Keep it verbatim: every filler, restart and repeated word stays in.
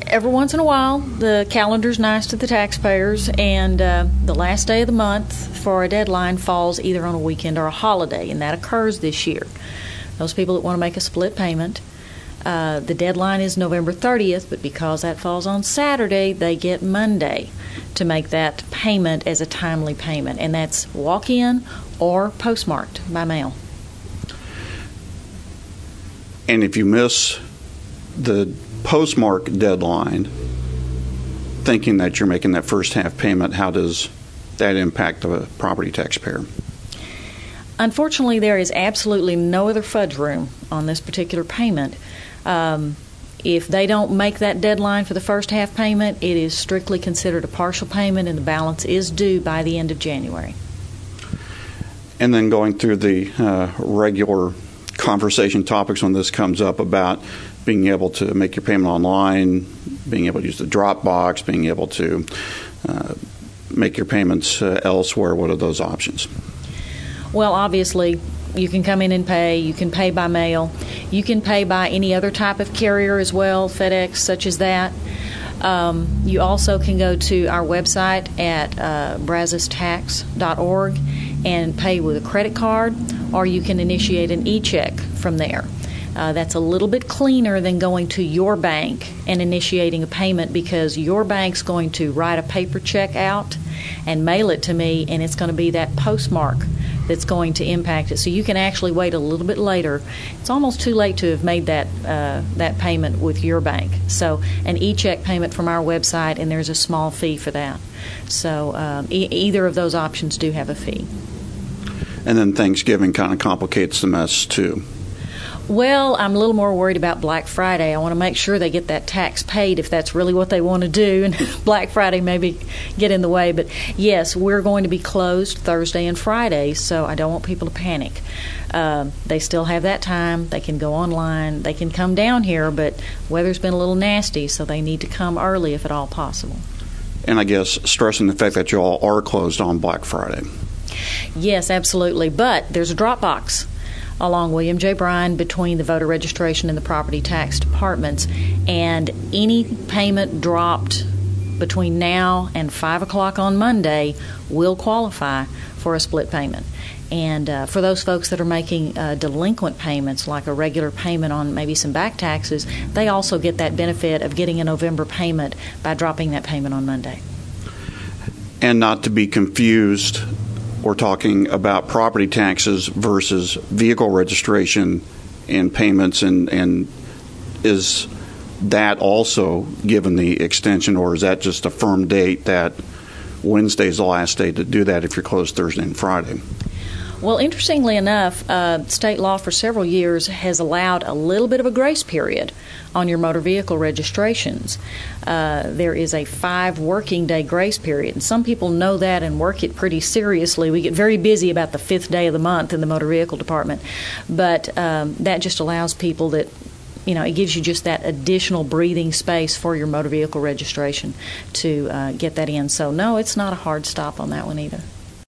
every once in a while, the calendar's nice to the taxpayers, and uh, the last day of the month for a deadline falls either on a weekend or a holiday, and that occurs this year. Those people that want to make a split payment, uh, the deadline is November thirtieth, but because that falls on Saturday, they get Monday to make that payment as a timely payment, and that's walk-in or postmarked by mail. And if you miss the postmark deadline, thinking that you're making that first half payment, how does that impact the property taxpayer? Unfortunately, there is absolutely no other fudge room on this particular payment. Um, if they don't make that deadline for the first half payment, it is strictly considered a partial payment, and the balance is due by the end of January. And then going through the uh, regular conversation topics when this comes up about being able to make your payment online, being able to use the Dropbox, being able to uh, make your payments uh, elsewhere. What are those options? Well, obviously, you can come in and pay. You can pay by mail. You can pay by any other type of carrier as well, FedEx, such as that. Um, you also can go to our website at uh, brazos tax dot org and pay with a credit card, or you can initiate an e-check from there. Uh, that's a little bit cleaner than going to your bank and initiating a payment, because your bank's going to write a paper check out and mail it to me, and it's going to be that postmark that's going to impact it. So you can actually wait a little bit later. It's almost too late to have made that uh, that payment with your bank. So an e-check payment from our website, and there's a small fee for that. So um, e- either of those options do have a fee. And then Thanksgiving kind of complicates the mess too. Well, I'm a little more worried about Black Friday. I want to make sure they get that tax paid if that's really what they want to do, and Black Friday maybe get in the way. But yes, we're going to be closed Thursday and Friday, so I don't want people to panic. Uh, they still have that time. They can go online. They can come down here, but weather's been a little nasty, so they need to come early if at all possible. And I guess stressing the fact that you all are closed on Black Friday. Yes, absolutely. But there's a drop box along William J. Bryan between the voter registration and the property tax departments, and any payment dropped between now and five o'clock on Monday will qualify for a split payment. And uh, for those folks that are making uh, delinquent payments, like a regular payment on maybe some back taxes, they also get that benefit of getting a November payment by dropping that payment on Monday. And not to be confused, we're talking about property taxes versus vehicle registration and payments, and, and is that also given the extension, or is that just a firm date that Wednesday's the last day to do that if you're closed Thursday and Friday? Well, interestingly enough, uh, state law for several years has allowed a little bit of a grace period on your motor vehicle registrations. Uh, there is a five working day grace period, and some people know that and work it pretty seriously. We get very busy about the fifth day of the month in the motor vehicle department, but um, that just allows people that, you know, it gives you just that additional breathing space for your motor vehicle registration to uh, get that in. So, no, it's not a hard stop on that one either.